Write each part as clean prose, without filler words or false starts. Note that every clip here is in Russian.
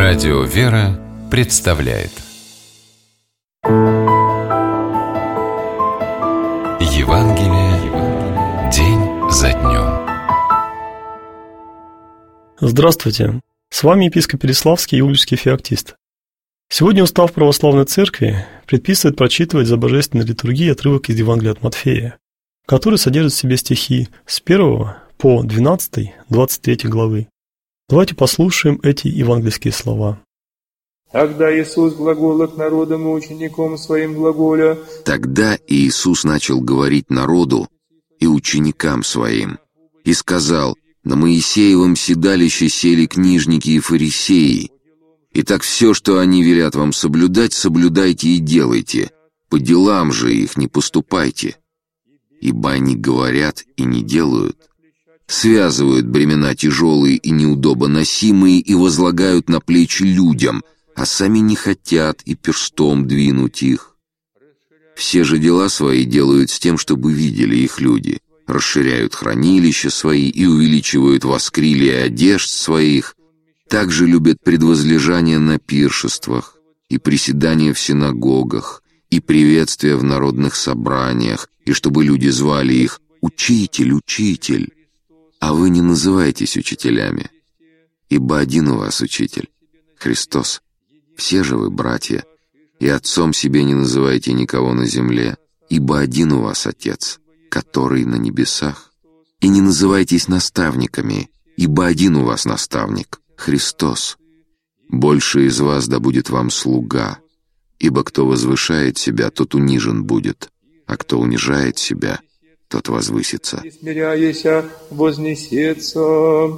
Радио «Вера» представляет Евангелие день за днем. Здравствуйте! С вами епископ Переславский Иудейский феоктист. Сегодня устав православной церкви предписывает прочитывать за божественной литургией отрывок из Евангелия от Матфея, который содержит в себе стихи с 1 по 12-23 главы. Давайте послушаем эти евангельские слова. Тогда Иисус глагола к народам и ученикам своим глаголя. Тогда Иисус начал говорить народу и ученикам своим, и сказал: «На Моисеевом седалище сели книжники и фарисеи. Итак, все, что они велят вам соблюдать, соблюдайте и делайте, по делам же их не поступайте. Ибо они говорят и не делают, связывают бремена тяжелые и неудобоносимые и возлагают на плечи людям, а сами не хотят и перстом двинуть их. Все же дела свои делают с тем, чтобы видели их люди, расширяют хранилища свои и увеличивают воскрилия одежд своих, также любят предвозлежание на пиршествах и приседания в синагогах и приветствия в народных собраниях, и чтобы люди звали их «Учитель, Учитель». А вы не называйтесь учителями, ибо один у вас Учитель, Христос. Все же вы братья, и отцом себе не называйте никого на земле, ибо один у вас Отец, который на небесах. И не называйтесь наставниками, ибо один у вас наставник, Христос. Больше из вас да будет вам слуга, ибо кто возвышает себя, тот унижен будет, а кто унижает себя, тот возвысится. И смиряяся, вознесется.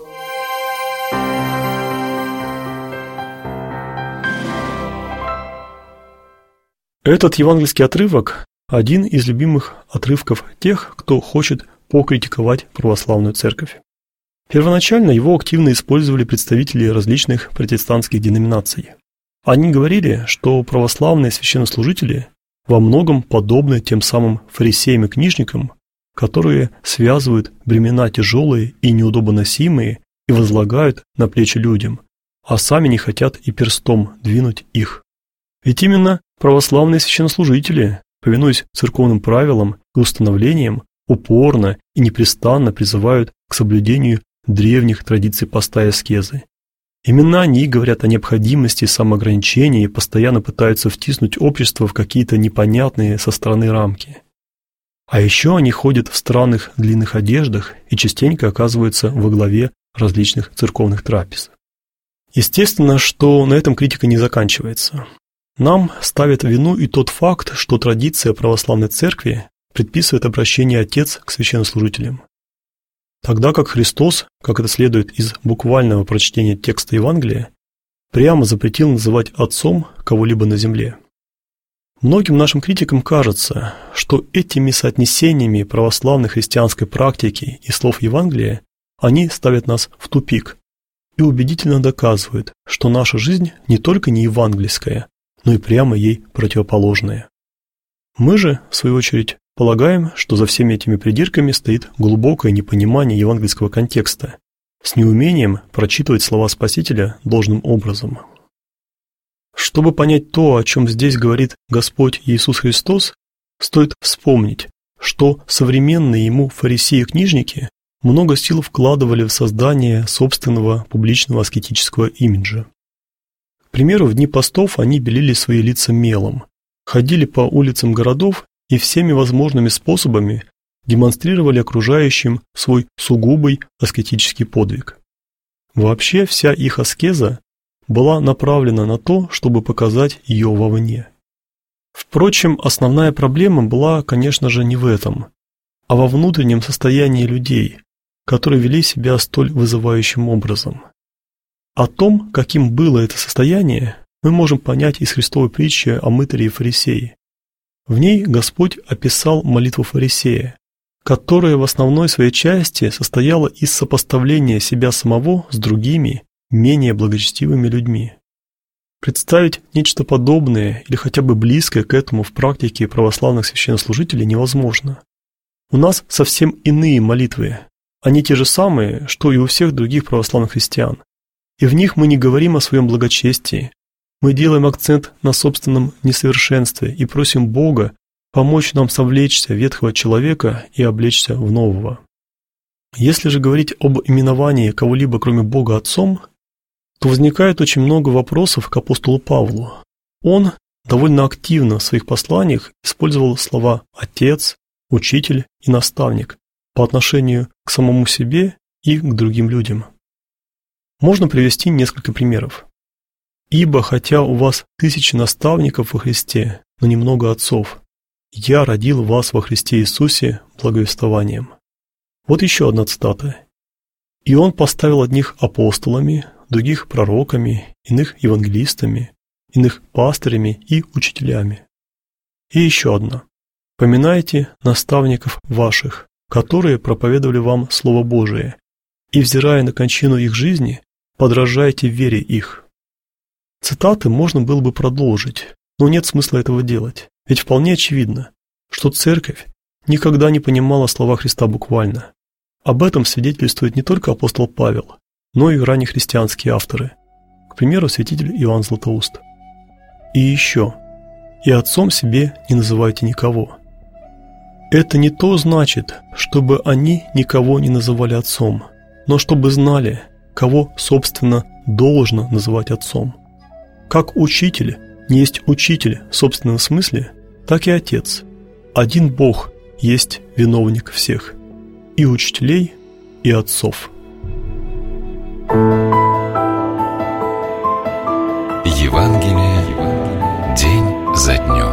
Этот евангельский отрывок – один из любимых отрывков тех, кто хочет покритиковать православную церковь. Первоначально его активно использовали представители различных протестантских деноминаций. Они говорили, что православные священнослужители во многом подобны тем самым фарисеям и книжникам, которые связывают бремена тяжелые и неудобоносимые и возлагают на плечи людям, а сами не хотят и перстом двинуть их. Ведь именно православные священнослужители, повинуясь церковным правилам и установлениям, упорно и непрестанно призывают к соблюдению древних традиций поста и аскезы. Именно они говорят о необходимости самоограничения и постоянно пытаются втиснуть общество в какие-то непонятные со стороны рамки. А еще они ходят в странных длинных одеждах и частенько оказываются во главе различных церковных трапез. Естественно, что на этом критика не заканчивается. Нам ставят в вину и тот факт, что традиция православной церкви предписывает обращение отец к священнослужителям. Тогда как Христос, как это следует из буквального прочтения текста Евангелия, прямо запретил называть отцом кого-либо на земле. Многим нашим критикам кажется, что этими соотнесениями православной христианской практики и слов Евангелия они ставят нас в тупик и убедительно доказывают, что наша жизнь не только не евангельская, но и прямо ей противоположная. Мы же, в свою очередь, полагаем, что за всеми этими придирками стоит глубокое непонимание евангельского контекста, с неумением прочитывать слова Спасителя должным образом. Чтобы понять то, о чем здесь говорит Господь Иисус Христос, стоит вспомнить, что современные ему фарисеи и книжники много сил вкладывали в создание собственного публичного аскетического имиджа. К примеру, в дни постов они белили свои лица мелом, ходили по улицам городов и всеми возможными способами демонстрировали окружающим свой сугубый аскетический подвиг. Вообще вся их аскеза была направлена на то, чтобы показать ее вовне. Впрочем, основная проблема была, конечно же, не в этом, а во внутреннем состоянии людей, которые вели себя столь вызывающим образом. О том, каким было это состояние, мы можем понять из Христовой притчи о мытаре и фарисее. В ней Господь описал молитву фарисея, которая в основной своей части состояла из сопоставления себя самого с другими, менее благочестивыми людьми. Представить нечто подобное или хотя бы близкое к этому в практике православных священнослужителей невозможно. У нас совсем иные молитвы, они те же самые, что и у всех других православных христиан. И в них мы не говорим о своем благочестии. Мы делаем акцент на собственном несовершенстве и просим Бога помочь нам совлечься ветхого человека и облечься в нового. Если же говорить об именовании кого-либо, кроме Бога, Отцом, то возникает очень много вопросов к апостолу Павлу. Он довольно активно в своих посланиях использовал слова «отец», «учитель» и «наставник» по отношению к самому себе и к другим людям. Можно привести несколько примеров. «Ибо хотя у вас 1000 наставников во Христе, но немного отцов, я родил вас во Христе Иисусе благовествованием». Вот еще одна цитата. «И он поставил одних апостолами, других пророками, иных евангелистами, иных пастырями и учителями». И еще одна. «Поминайте наставников ваших, которые проповедовали вам Слово Божие, и, взирая на кончину их жизни, подражайте вере их». Цитаты можно было бы продолжить, но нет смысла этого делать, ведь вполне очевидно, что Церковь никогда не понимала слова Христа буквально. Об этом свидетельствует не только апостол Павел, но и раннехристианские авторы, к примеру, святитель Иоанн Златоуст. И еще, «И отцом себе не называйте никого». Это не то значит, чтобы они никого не называли отцом, но чтобы знали, кого, собственно, должно называть отцом. Как учитель не есть учитель в собственном смысле, так и отец. Один Бог есть виновник всех, и учителей, и отцов. Евангелие день за днем.